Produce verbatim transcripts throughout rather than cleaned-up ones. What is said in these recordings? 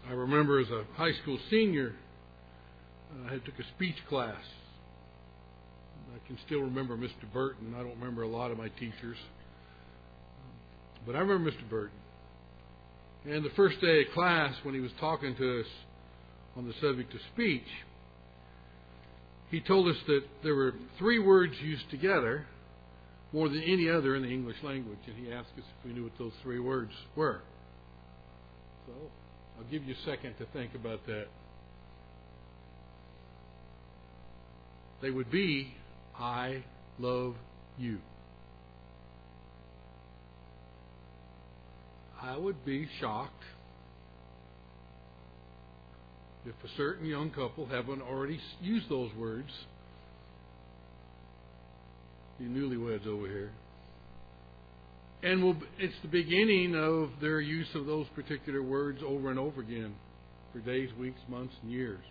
I remember as a high school senior, I took a speech class. I can still remember Mister Burton. I don't remember a lot of my teachers. But I remember Mister Burton. And the first day of class, when he was talking to us on the subject of speech, he told us that there were three words used together more than any other in the English language. And he asked us if we knew what those three words were. So I'll give you a second to think about that. They would be, I love you. I would be shocked if a certain young couple haven't already used those words. You newlyweds over here. And we'll, it's the beginning of their use of those particular words over and over again for days, weeks, months, and years.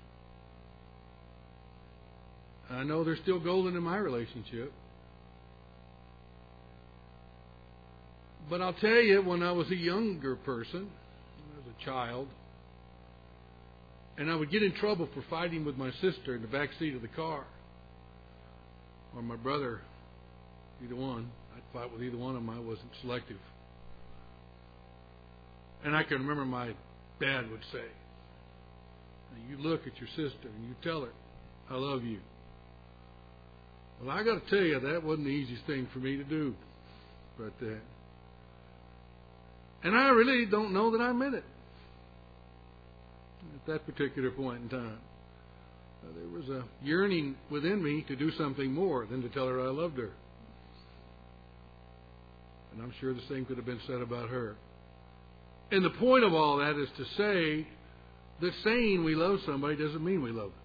I know they're still golden in my relationship. But I'll tell you, when I was a younger person, as a child, and I would get in trouble for fighting with my sister in the back seat of the car, or my brother, either one. I'd fight with either one of them. I wasn't selective. And I can remember my dad would say, you look at your sister and you tell her, I love you. Well, I got to tell you, that wasn't the easiest thing for me to do. But, uh, and I really don't know that I meant it at that particular point in time. Uh, there was a yearning within me to do something more than to tell her I loved her. And I'm sure the same could have been said about her. And the point of all that is to say that saying we love somebody doesn't mean we love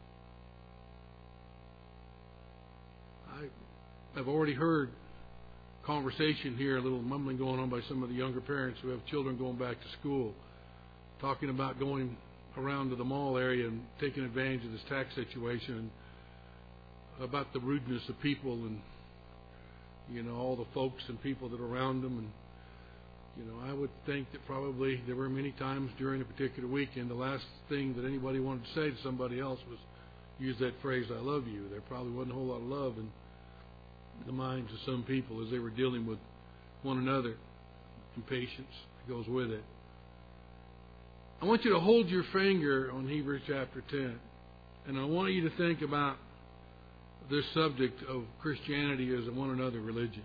them. I have already heard conversation here, a little mumbling going on by some of the younger parents who have children going back to school, talking about going around to the mall area and taking advantage of this tax situation, about the rudeness of people and, you know, all the folks and people that are around them. And, you know, I would think that probably there were many times during a particular weekend the last thing that anybody wanted to say to somebody else was use that phrase, I love you. There probably wasn't a whole lot of love in the minds of some people as they were dealing with one another. Impatience goes with it. I want you to hold your finger on Hebrews chapter ten, and I want you to think about this subject of Christianity as a one another religion.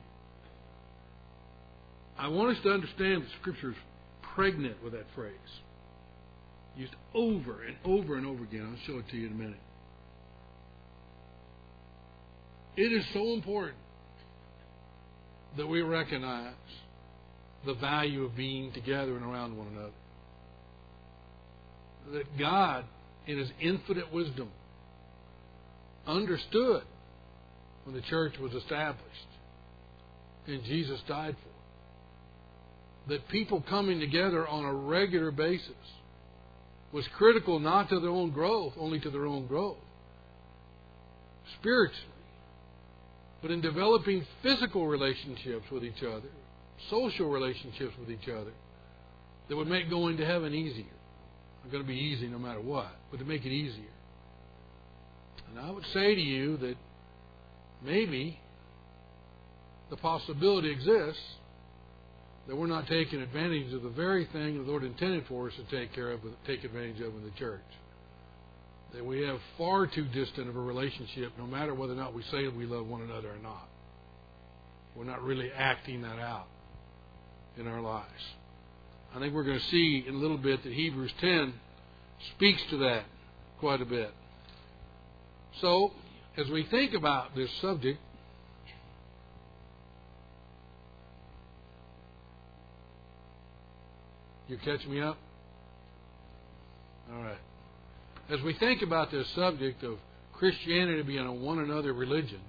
I want us to understand that Scripture is pregnant with that phrase, used over and over and over again. I'll show it to you in a minute. It is so important that we recognize the value of being together and around one another. That God, in His infinite wisdom, understood when the church was established and Jesus died for it, that people coming together on a regular basis was critical not to their own growth, only to their own growth, spiritually, but in developing physical relationships with each other, social relationships with each other, that would make going to heaven easier. Not going to be easy no matter what, but to make it easier. And I would say to you that maybe the possibility exists that we're not taking advantage of the very thing the Lord intended for us to take care of, take advantage of in the church. That we have far too distant of a relationship, no matter whether or not we say we love one another or not. We're not really acting that out in our lives. I think we're going to see in a little bit that Hebrews ten speaks to that quite a bit. So, as we think about this subject, you catch me up? All right. As we think about this subject of Christianity being a one another religion,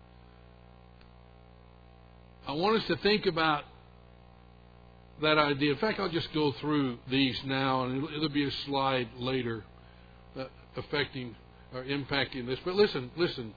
I want us to think about that idea. In fact, I'll just go through these now, and it'll, it'll be a slide later uh, affecting or impacting this. But listen, listen.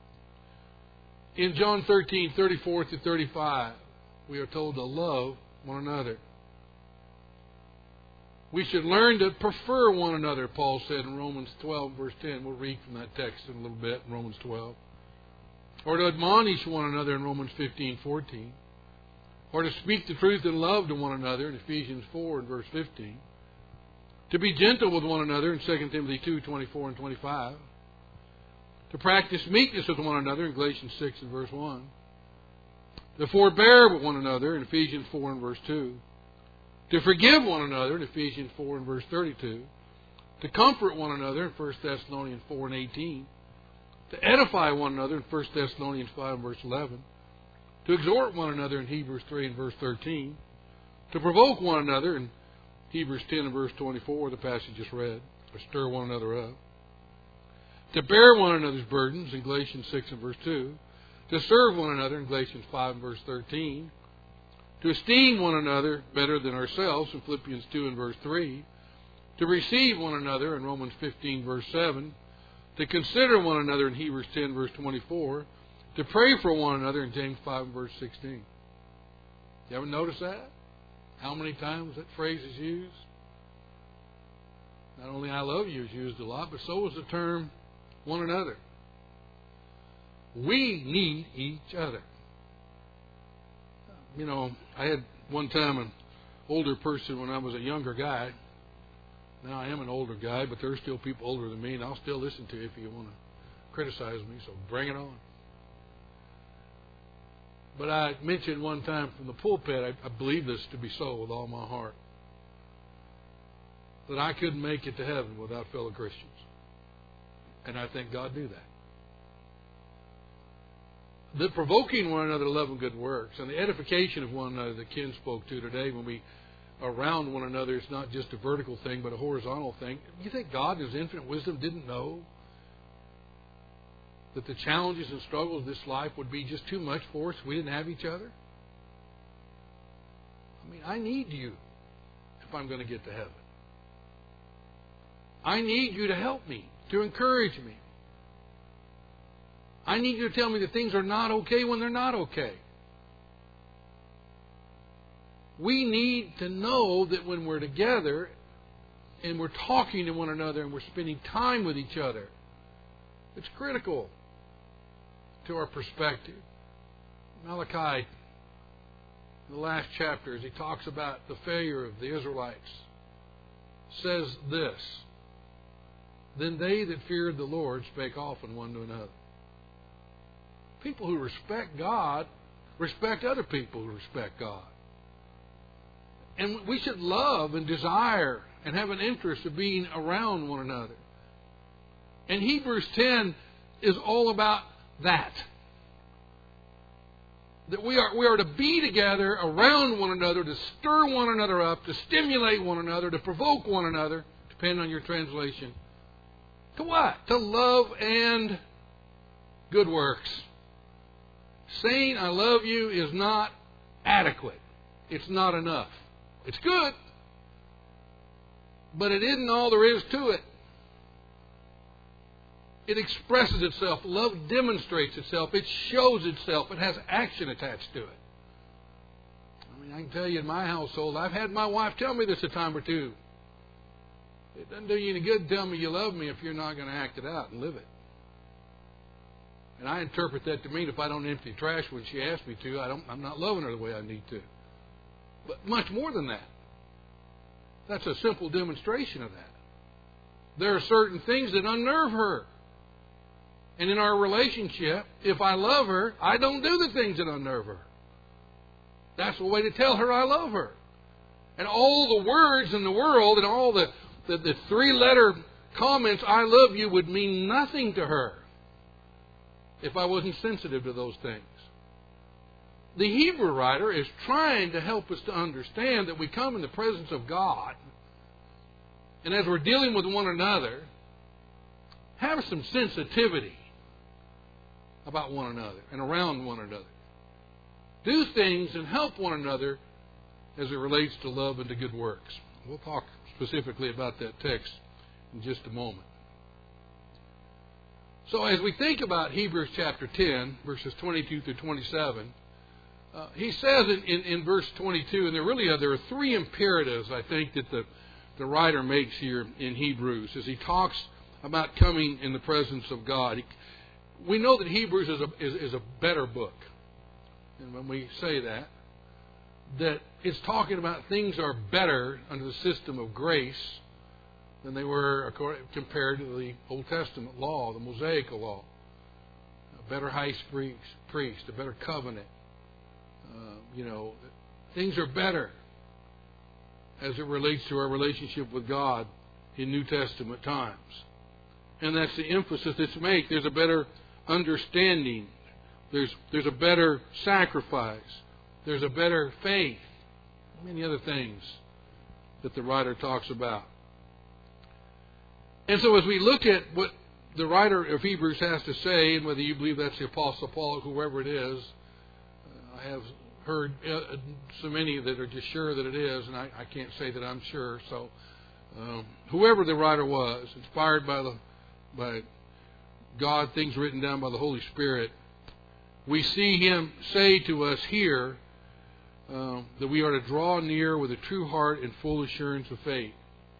In John thirteen, thirty-four to thirty-five, we are told to love one another. We should learn to prefer one another, Paul said in Romans twelve, verse ten. We'll read from that text in a little bit in Romans twelve. Or to admonish one another in Romans fifteen, fourteen. Or to speak the truth in love to one another in Ephesians four and verse fifteen. To be gentle with one another in Second Timothy two, twenty-four and twenty-five. To practice meekness with one another in Galatians six and verse one. To forbear with one another in Ephesians four and verse two. To forgive one another in Ephesians four and verse thirty-two. To comfort one another in First Thessalonians four and eighteen. To edify one another in First Thessalonians five and verse eleven. To exhort one another in Hebrews three and verse thirteen. To provoke one another in Hebrews ten and verse twenty-four, the passage just read. Or stir one another up. To bear one another's burdens in Galatians six and verse two. To serve one another in Galatians five and verse thirteen. To esteem one another better than ourselves in Philippians two and verse three. To receive one another in Romans fifteen verse seven. To consider one another in Hebrews ten verse twenty-four. To pray for one another in James five and verse sixteen. You ever notice that? How many times that phrase is used? Not only I love you is used a lot, but so is the term one another. We need each other. You know, I had one time an older person when I was a younger guy. Now I am an older guy, but there are still people older than me, and I'll still listen to you if you want to criticize me, so bring it on. But I mentioned one time from the pulpit, I, I believe this to be so with all my heart, that I couldn't make it to heaven without fellow Christians. And I think God knew that. The provoking one another to love and good works and the edification of one another that Ken spoke to today, when we are around one another, it's not just a vertical thing but a horizontal thing. You think God in His infinite wisdom didn't know that the challenges and struggles of this life would be just too much for us if we didn't have each other? I mean, I need you if I'm going to get to heaven. I need you to help me, to encourage me. I need you to tell me that things are not okay when they're not okay. We need to know that when we're together and we're talking to one another and we're spending time with each other, it's critical to our perspective. Malachi, in the last chapter, as he talks about the failure of the Israelites, says this: Then they that feared the Lord spake often one to another. People who respect God respect other people who respect God. And we should love and desire and have an interest of being around one another. And Hebrews ten is all about that. That we are, we are to be together around one another, to stir one another up, to stimulate one another, to provoke one another, depending on your translation. To what? To love and good works. Saying I love you is not adequate. It's not enough. It's good, but it isn't all there is to it. It expresses itself. Love demonstrates itself. It shows itself. It has action attached to it. I mean, I can tell you in my household, I've had my wife tell me this a time or two. It doesn't do you any good to tell me you love me if you're not going to act it out and live it. And I interpret that to mean if I don't empty trash when she asks me to, I don't, I'm not loving her the way I need to. But much more than that. That's a simple demonstration of that. There are certain things that unnerve her. And in our relationship, if I love her, I don't do the things that unnerve her. That's the way to tell her I love her. And all the words in the world and all the, the, the three-letter comments, I love you, would mean nothing to her if I wasn't sensitive to those things. The Hebrew writer is trying to help us to understand that we come in the presence of God, and as we're dealing with one another, have some sensitivity about one another and around one another. Do things and help one another as it relates to love and to good works. We'll talk specifically about that text in just a moment. So as we think about Hebrews chapter ten, verses twenty-two through twenty-seven, uh, he says in, in, in verse twenty-two, and there really are, there are three imperatives, I think, that the, the writer makes here in Hebrews as he talks about coming in the presence of God. He, we know that Hebrews is a, is, is a better book. And when we say that, that it's talking about things are better under the system of grace than they were compared to the Old Testament law, the Mosaic law. A better high priest, a better covenant. Uh, you know, things are better as it relates to our relationship with God in New Testament times. And that's the emphasis that's made. There's a better understanding. There's, there's a better sacrifice. There's a better faith. Many other things that the writer talks about. And so as we look at what the writer of Hebrews has to say, and whether you believe that's the Apostle Paul or whoever it is, uh, I have heard uh, so many that are just sure that it is, and I, I can't say that I'm sure. So um, whoever the writer was, inspired by the by God, things written down by the Holy Spirit, we see him say to us here uh, that we are to draw near with a true heart and full assurance of faith.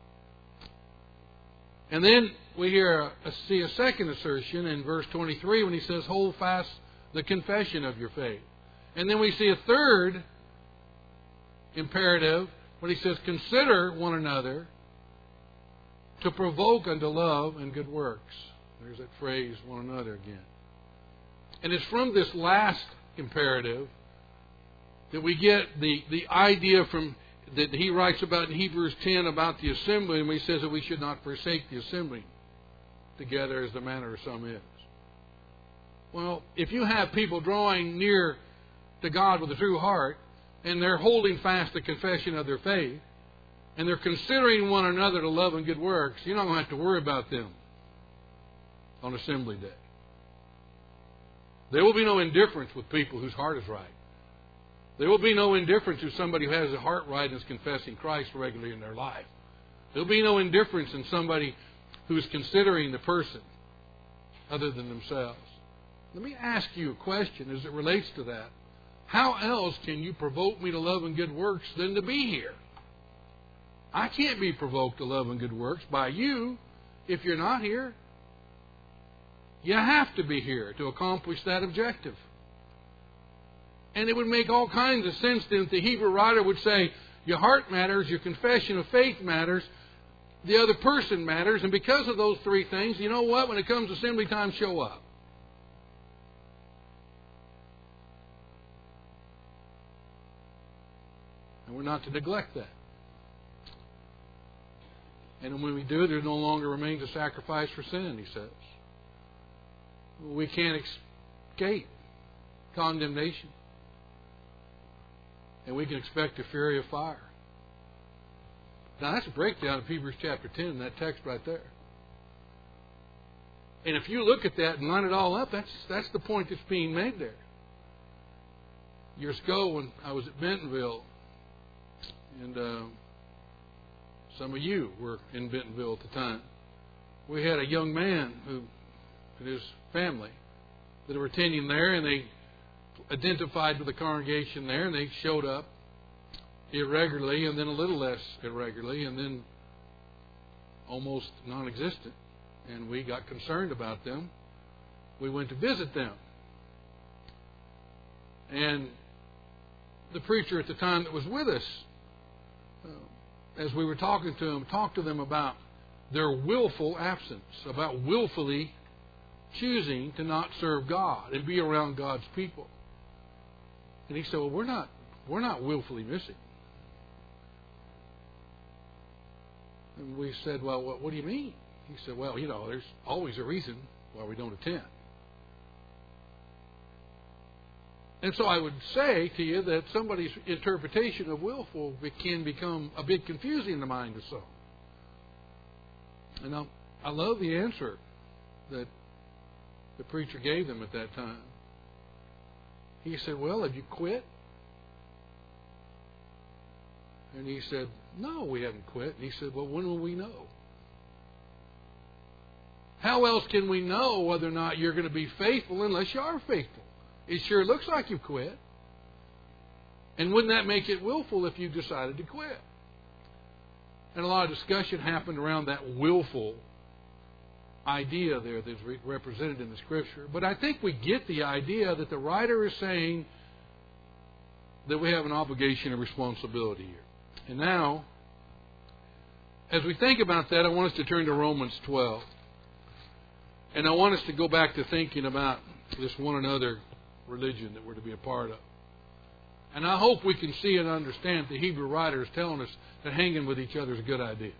And then we hear a, see a second assertion in verse twenty-three when he says, hold fast the confession of your faith. And then we see a third imperative when he says, consider one another to provoke unto love and good works. There's that phrase, one another, again. And it's from this last imperative that we get the, the idea from that he writes about in Hebrews ten about the assembly, and he says that we should not forsake the assembly together as the manner of some is. Well, if you have people drawing near to God with a true heart, and they're holding fast the confession of their faith, and they're considering one another to love and good works, you're not going to have to worry about them on Assembly Day. There will be no indifference with people whose heart is right. There will be no indifference to somebody who has a heart right and is confessing Christ regularly in their life. There will be no indifference in somebody who is considering the person other than themselves. Let me ask you a question as it relates to that. How else can you provoke me to love and good works than to be here? I can't be provoked to love and good works by you if you're not here. You have to be here to accomplish that objective. And it would make all kinds of sense then if the Hebrew writer would say, your heart matters, your confession of faith matters, the other person matters, and because of those three things, you know what? When it comes to assembly time, show up. And we're not to neglect that. And when we do, there no longer remains a sacrifice for sin, he says. We can't escape condemnation. And we can expect a fury of fire. Now that's a breakdown of Hebrews chapter ten, that text right there. And if you look at that and line it all up, that's that's the point that's being made there. Years ago when I was at Bentonville, and uh, some of you were in Bentonville at the time, we had a young man who and his family that were attending there, and they identified with the congregation there, and they showed up irregularly, and then a little less irregularly, and then almost non-existent. And we got concerned about them. We went to visit them. And the preacher at the time that was with us, uh, as we were talking to them, talked to them about their willful absence, about willfully choosing to not serve God and be around God's people. And he said, well, we're not, we're not willfully missing. And we said, well, what, what do you mean? He said, well, you know, there's always a reason why we don't attend. And so I would say to you that somebody's interpretation of willful can become a bit confusing in the mind of some. And I, I love the answer that the preacher gave them at that time. He said, well, have you quit? And he said, no, we haven't quit. And he said, well, when will we know? How else can we know whether or not you're going to be faithful unless you are faithful? It sure looks like you've quit. And wouldn't that make it willful if you decided to quit? And a lot of discussion happened around that willful idea there that's re- represented in the Scripture. But I think we get the idea that the writer is saying that we have an obligation and responsibility here. And now, as we think about that, I want us to turn to Romans twelve. And I want us to go back to thinking about this one another religion that we're to be a part of. And I hope we can see and understand the Hebrew writer is telling us that hanging with each other is a good idea.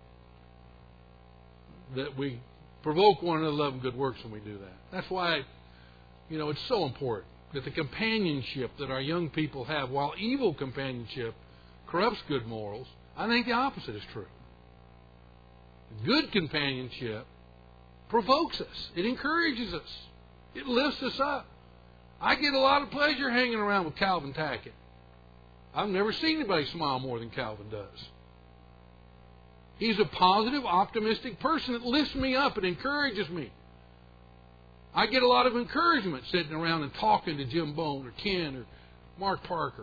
That we provoke one another to love and good works when we do that. That's why, you know, it's so important that the companionship that our young people have, while evil companionship corrupts good morals, I think the opposite is true. Good companionship provokes us. It encourages us. It lifts us up. I get a lot of pleasure hanging around with Calvin Tackett. I've never seen anybody smile more than Calvin does. He's a positive, optimistic person that lifts me up and encourages me. I get a lot of encouragement sitting around and talking to Jim Bone or Ken or Mark Parker.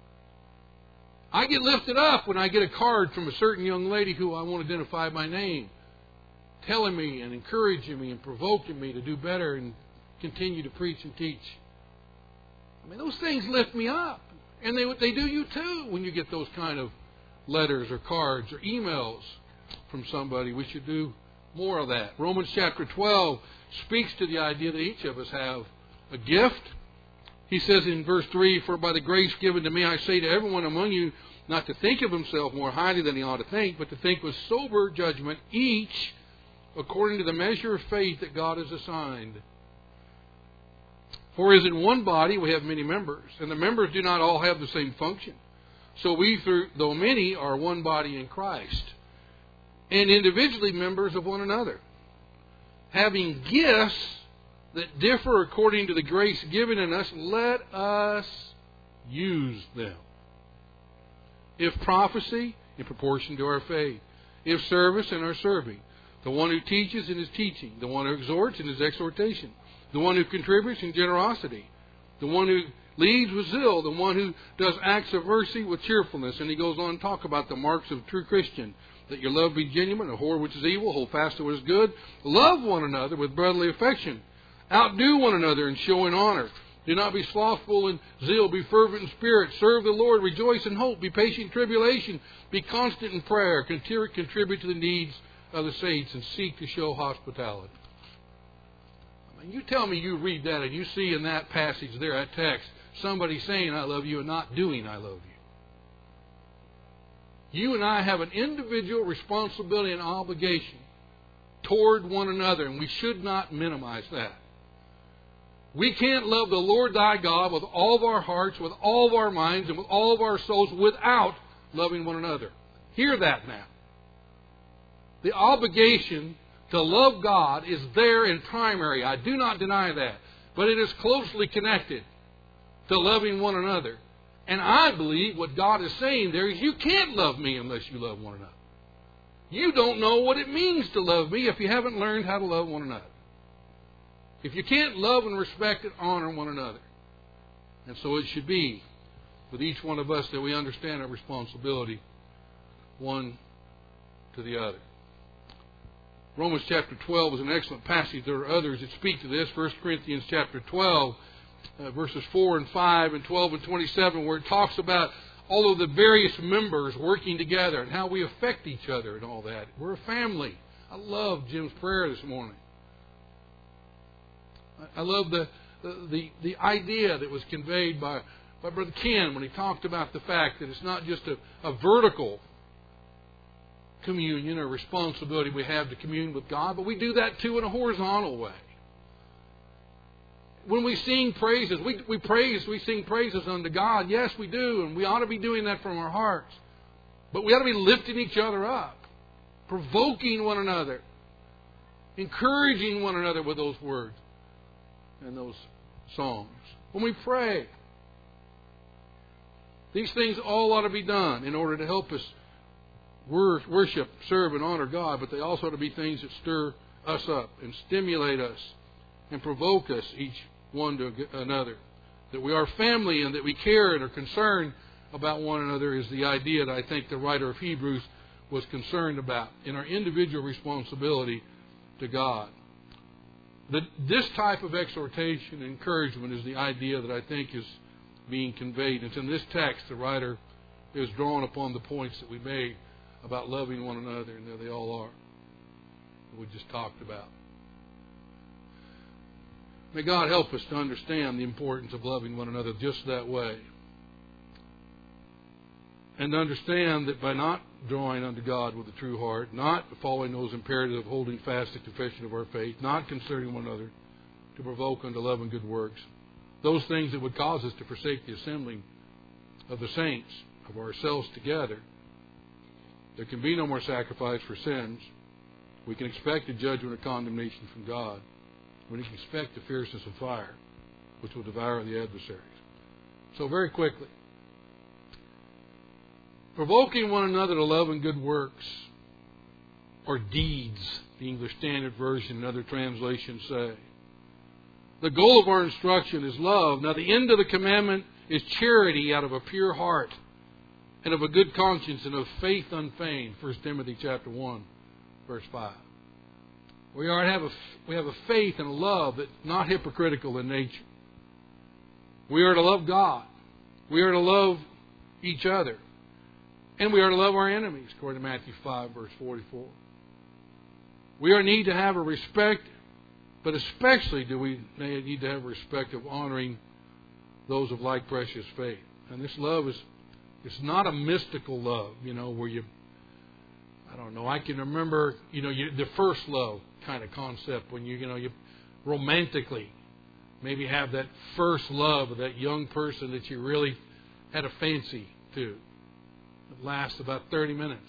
I get lifted up when I get a card from a certain young lady who I won't identify by name, telling me and encouraging me and provoking me to do better and continue to preach and teach. I mean, those things lift me up. And they they do you too when you get those kind of letters or cards or emails from somebody. We should do more of that. Romans chapter twelve speaks to the idea that each of us have a gift. He says in verse three, "For by the grace given to me, I say to everyone among you, not to think of himself more highly than he ought to think, but to think with sober judgment, each according to the measure of faith that God has assigned. For as in one body we have many members, and the members do not all have the same function. So we, through, though many, are one body in Christ, and individually members of one another, having gifts that differ according to the grace given in us, let us use them. If prophecy, in proportion to our faith. If service, in our serving. The one who teaches, in his teaching. The one who exhorts, in his exhortation. The one who contributes, in generosity. The one who leads with zeal. The one who does acts of mercy with cheerfulness." And he goes on to talk about the marks of a true Christian. "That your love be genuine, abhor which is evil, hold fast to what is good. Love one another with brotherly affection. Outdo one another in showing honor. Do not be slothful in zeal. Be fervent in spirit. Serve the Lord. Rejoice in hope. Be patient in tribulation. Be constant in prayer. Contribute to the needs of the saints and seek to show hospitality." I mean, you tell me you read that and you see in that passage there, that text, somebody saying "I love you" and not doing "I love you." You and I have an individual responsibility and obligation toward one another, and we should not minimize that. We can't love the Lord thy God with all of our hearts, with all of our minds, and with all of our souls without loving one another. Hear that now. The obligation to love God is there in primary. I do not deny that. But it is closely connected to loving one another. And I believe what God is saying there is you can't love me unless you love one another. You don't know what it means to love me if you haven't learned how to love one another. If you can't love and respect and honor one another. And so it should be with each one of us that we understand our responsibility one to the other. Romans chapter twelve is an excellent passage. There are others that speak to this. First Corinthians chapter twelve, uh, verses four and five and twelve and twenty-seven, where it talks about all of the various members working together and how we affect each other and all that. We're a family. I love Jim's prayer this morning. I love the the, the, the idea that was conveyed by, by Brother Ken when he talked about the fact that it's not just a, a vertical communion or responsibility we have to commune with God, but we do that too in a horizontal way. When we sing praises, we, we praise, we sing praises unto God. Yes, we do, and we ought to be doing that from our hearts. But we ought to be lifting each other up, provoking one another, encouraging one another with those words and those songs. When we pray, these things all ought to be done in order to help us worship, serve, and honor God, but they also ought to be things that stir us up and stimulate us and provoke us, each one to another. That we are family and that we care and are concerned about one another is the idea that I think the writer of Hebrews was concerned about in our individual responsibility to God. The, this type of exhortation and encouragement is the idea that I think is being conveyed. It's in this text the writer is drawing upon the points that we made about loving one another, and there they all are, that we just talked about. May God help us to understand the importance of loving one another just that way. And to understand that by not drawing unto God with a true heart, not following those imperatives of holding fast the confession of our faith, not concerning one another to provoke unto love and good works, those things that would cause us to forsake the assembling of the saints, of ourselves together, there can be no more sacrifice for sins. We can expect a judgment of condemnation from God. We can expect the fierceness of fire, which will devour the adversaries. So very quickly, provoking one another to love and good works, or deeds, the English Standard Version and other translations say. The goal of our instruction is love. Now the end of the commandment is charity out of a pure heart and of a good conscience and of faith unfeigned. First Timothy chapter one, verse five. We are to have a, we have a faith and a love that's not hypocritical in nature. We are to love God. We are to love each other. And we are to love our enemies, according to Matthew five, verse forty-four. We are need to have a respect, but especially do we need to have a respect of honoring those of like precious faith. And this love is, it's not a mystical love, you know, where you, I don't know, I can remember, you know, you, the first love kind of concept when you, you know, you romantically maybe have that first love of that young person that you really had a fancy to. It lasts about thirty minutes.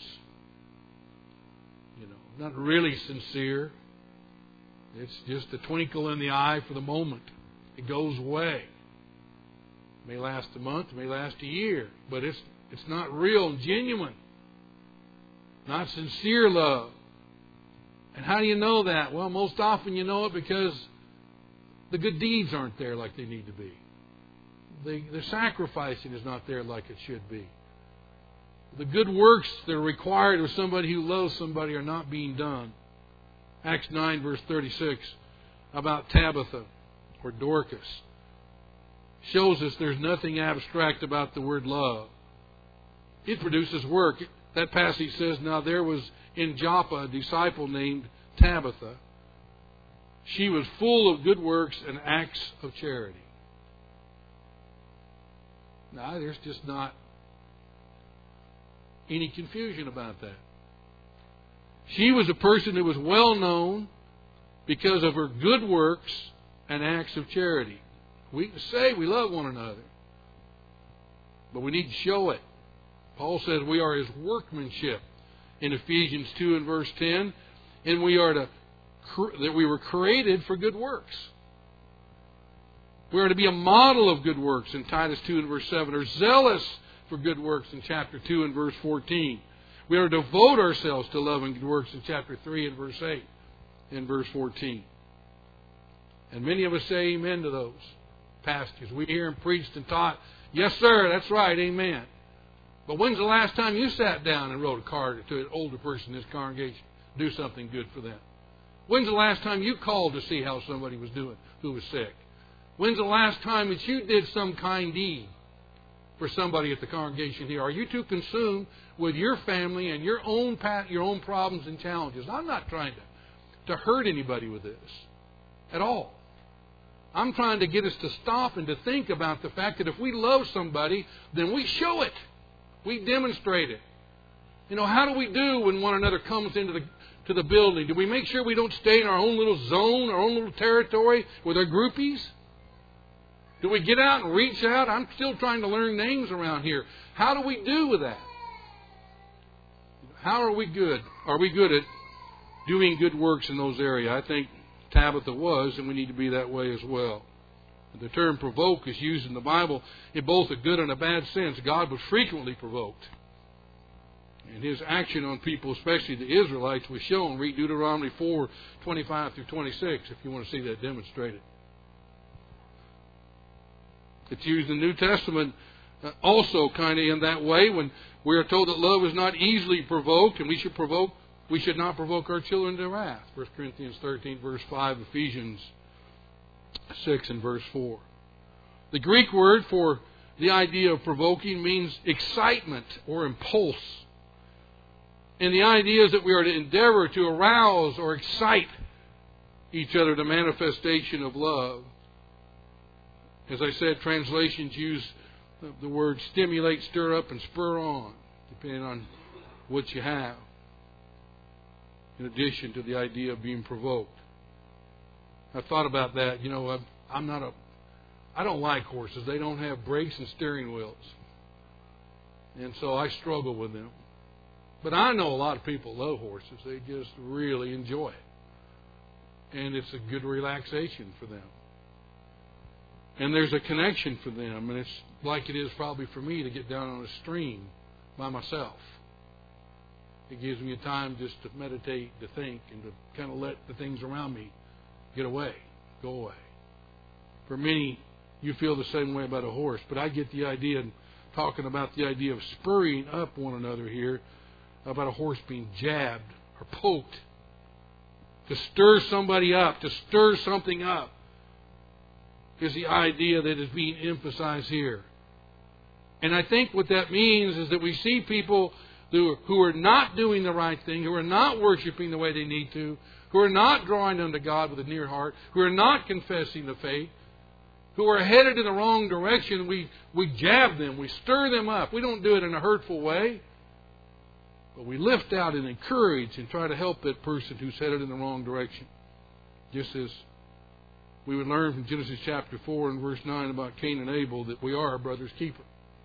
You know, not really sincere. It's just a twinkle in the eye for the moment. It goes away. It may last a month, it may last a year, but it's it's not real and genuine. Not sincere love. And how do you know that? Well, most often you know it because the good deeds aren't there like they need to be. The, the sacrificing is not there like it should be. The good works that are required of somebody who loves somebody are not being done. Acts nine, verse thirty-six, about Tabitha or Dorcas, shows us there's nothing abstract about the word love. It produces work. That passage says, now there was in Joppa a disciple named Tabitha. She was full of good works and acts of charity. Now, there's just not any confusion about that. She was a person who was well known because of her good works and acts of charity. We can say we love one another, but we need to show it. Paul says we are His workmanship in Ephesians two and verse ten, and we are to that we were created for good works. We are to be a model of good works in Titus two and verse seven, or zealous for good works in chapter two and verse fourteen. We are to devote ourselves to love and good works in chapter three and verse eight and verse fourteen. And many of us say amen to those passages. We hear them preached and taught, yes sir, that's right, amen. But when's the last time you sat down and wrote a card to an older person in this congregation? Do something good for them. When's the last time you called to see how somebody was doing who was sick? When's the last time that you did some kind deed for somebody at the congregation here? Are you too consumed with your family and your own your own problems and challenges? I'm not trying to, to hurt anybody with this at all. I'm trying to get us to stop and to think about the fact that if we love somebody, then we show it. We demonstrate it. You know, how do we do when one another comes into the to the building? Do we make sure we don't stay in our own little zone, our own little territory with our groupies? Do we get out and reach out? I'm still trying to learn names around here. How do we do with that? How are we good? Are we good at doing good works in those areas? I think Tabitha was, and we need to be that way as well. The term provoke is used in the Bible in both a good and a bad sense. God was frequently provoked. And His action on people, especially the Israelites, was shown. Read Deuteronomy four, twenty-five through twenty-six if you want to see that demonstrated. It's used in the New Testament uh, also kind of in that way when we are told that love is not easily provoked, and we should provoke, we should not provoke our children to wrath. First Corinthians thirteen, verse five, Ephesians six and verse four. The Greek word for the idea of provoking means excitement or impulse. And the idea is that we are to endeavor to arouse or excite each other to manifestation of love. As I said, translations use the word stimulate, stir up, and spur on, depending on what you have, in addition to the idea of being provoked. I've thought about that. You know, I'm not a, I don't like horses. They don't have brakes and steering wheels. And so I struggle with them. But I know a lot of people love horses. They just really enjoy it. And it's a good relaxation for them. And there's a connection for them. And it's like it is probably for me to get down on a stream by myself. It gives me a time just to meditate, to think, and to kind of let the things around me get away, go away. For many, you feel the same way about a horse. But I get the idea, and talking about the idea of spurring up one another here, about a horse being jabbed or poked. To stir somebody up, to stir something up, is the idea that is being emphasized here. And I think what that means is that we see people who are, who are not doing the right thing, who are not worshiping the way they need to, who are not drawing unto God with a near heart, who are not confessing the faith, who are headed in the wrong direction. We, we jab them, we stir them up. We don't do it in a hurtful way. But we lift out and encourage and try to help that person who's headed in the wrong direction. Just as we would learn from Genesis chapter four and verse nine about Cain and Abel, that we are our brother's keeper.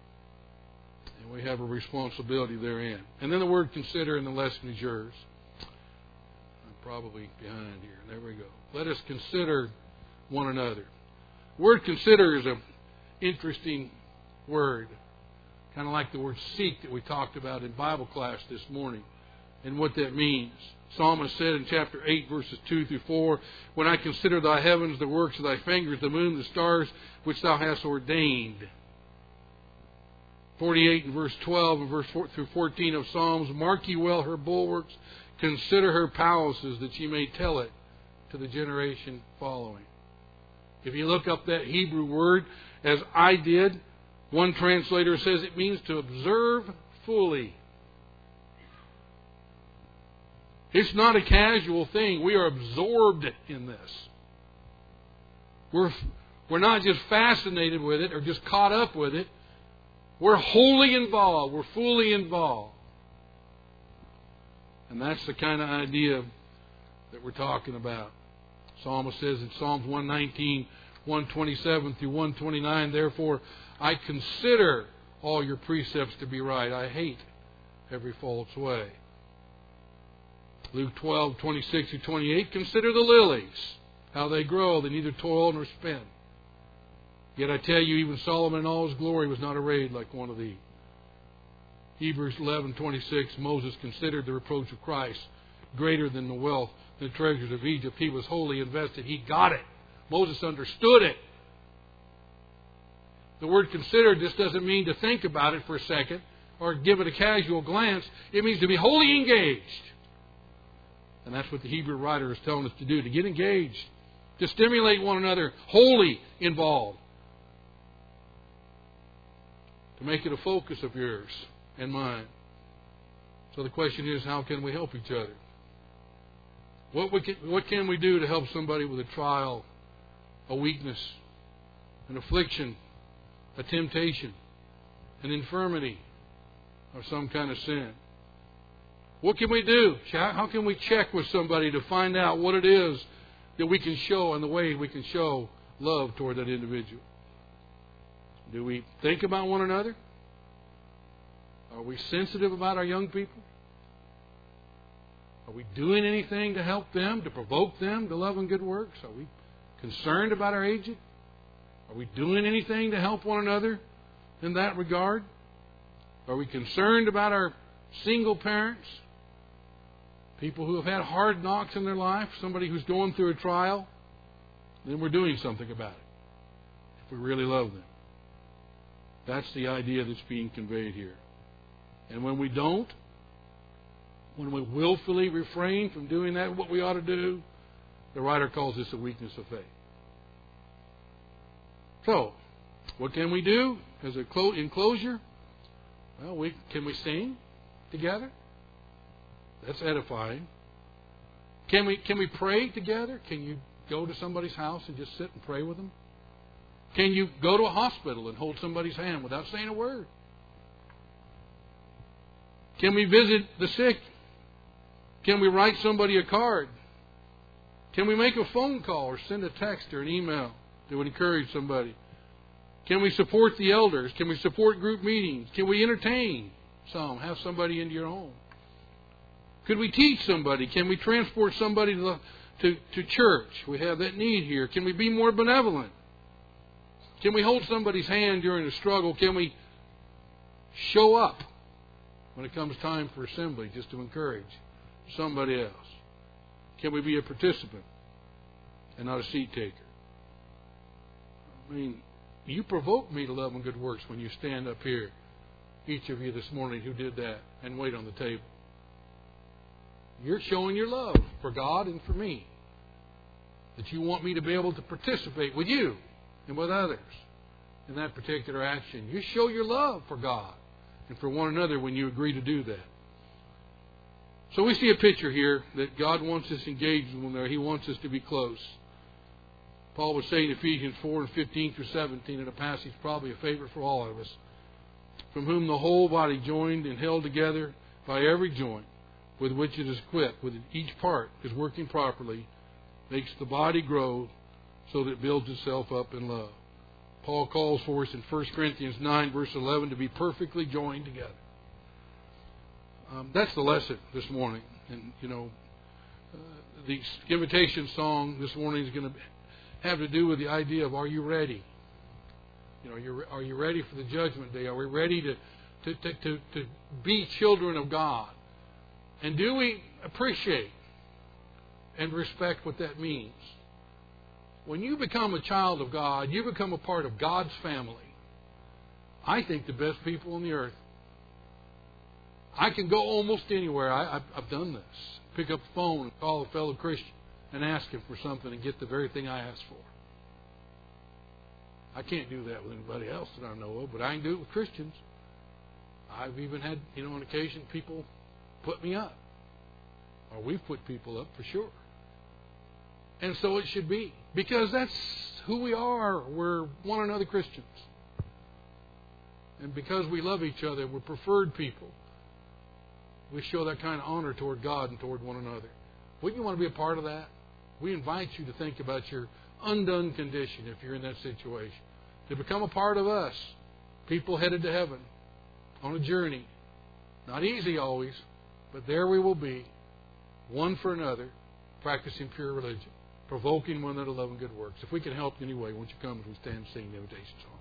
And we have a responsibility therein. And then the word consider in the lesson is yours. I'm probably behind here. There we go. Let us consider one another. The word consider is an interesting word. Kind of like the word seek that we talked about in Bible class this morning and what that means. Psalmist said in chapter eight, verses two through four, when I consider thy heavens, the works of thy fingers, the moon, the stars, which thou hast ordained. forty-eight and verse twelve and verse four through fourteen of Psalms, mark ye well her bulwarks, consider her palaces, that ye may tell it to the generation following. If you look up that Hebrew word, as I did, one translator says it means to observe fully. It's not a casual thing. We are absorbed in this. We're, we're not just fascinated with it or just caught up with it. We're wholly involved. We're fully involved. And that's the kind of idea that we're talking about. Psalmist says in Psalms one nineteen, one twenty-seven through one twenty-nine, therefore I consider all your precepts to be right. I hate every false way. Luke twelve, twenty-six through twenty-eight, consider the lilies, how they grow. They neither toil nor spin. Yet I tell you, even Solomon in all his glory was not arrayed like one of these. Hebrews eleven, twenty-six, Moses considered the reproach of Christ greater than the wealth, the treasures of Egypt. He was wholly invested. He got it. Moses understood it. The word consider just doesn't mean to think about it for a second or give it a casual glance. It means to be wholly engaged. And that's what the Hebrew writer is telling us to do, to get engaged, to stimulate one another, wholly involved, to make it a focus of yours and mine. So the question is, how can we help each other? What, we can, what can we do to help somebody with a trial, a weakness, an affliction, a temptation, an infirmity, or some kind of sin? What can we do? How can we check with somebody to find out what it is that we can show and the way we can show love toward that individual? Do we think about one another? Are we sensitive about our young people? Are we doing anything to help them, to provoke them to love and good works? Are we concerned about our aged? Are we doing anything to help one another in that regard? Are we concerned about our single parents? People who have had hard knocks in their life? Somebody who's going through a trial? Then we're doing something about it, if we really love them. That's the idea that's being conveyed here. And when we don't, when we willfully refrain from doing that, what we ought to do, the writer calls this a weakness of faith. So, what can we do as a clo- in closure? Well, we can we sing together? That's edifying. Can we can we pray together? Can you go to somebody's house and just sit and pray with them? Can you go to a hospital and hold somebody's hand without saying a word? Can we visit the sick? Can we write somebody a card? Can we make a phone call or send a text or an email that would encourage somebody? Can we support the elders? Can we support group meetings? Can we entertain some? Have somebody into your home? Could we teach somebody? Can we transport somebody to, the, to, to church? We have that need here. Can we be more benevolent? Can we hold somebody's hand during a struggle? Can we show up when it comes time for assembly just to encourage somebody else? Can we be a participant and not a seat taker? I mean, you provoke me to love and good works when you stand up here, each of you this morning who did that, and wait on the table. You're showing your love for God and for me. That you want me to be able to participate with you and with others in that particular action. You show your love for God and for one another when you agree to do that. So we see a picture here that God wants us engaged in there. He wants us to be close. Paul was saying in Ephesians four and fifteen through seventeen, in a passage probably a favorite for all of us, from whom the whole body joined and held together by every joint with which it is equipped, with each part is working properly, makes the body grow so that it builds itself up in love. Paul calls for us in First Corinthians nine, verse eleven, to be perfectly joined together. Um, that's the lesson this morning. And, you know, uh, the invitation song this morning is going to have to do with the idea of, are you ready? You know, you're, are you ready for the judgment day? Are we ready to, to, to, to, to be children of God? And do we appreciate and respect what that means? When you become a child of God, you become a part of God's family. I think the best people on the earth. I can go almost anywhere. I, I've, I've done this. Pick up the phone and call a fellow Christian and ask him for something and get the very thing I asked for. I can't do that with anybody else that I know of, but I can do it with Christians. I've even had, you know, on occasion people put me up. Or we've put people up for sure. And so it should be. Because that's who we are. We're one another Christians. And because we love each other, we're preferred people. We show that kind of honor toward God and toward one another. Wouldn't you want to be a part of that? We invite you to think about your undone condition if you're in that situation. To become a part of us. People headed to heaven. On a journey. Not easy always. But there we will be. One for another. Practicing pure religion. Provoking one another to love and good works. If we can help in any way, won't you come as we stand and sing the invitation song?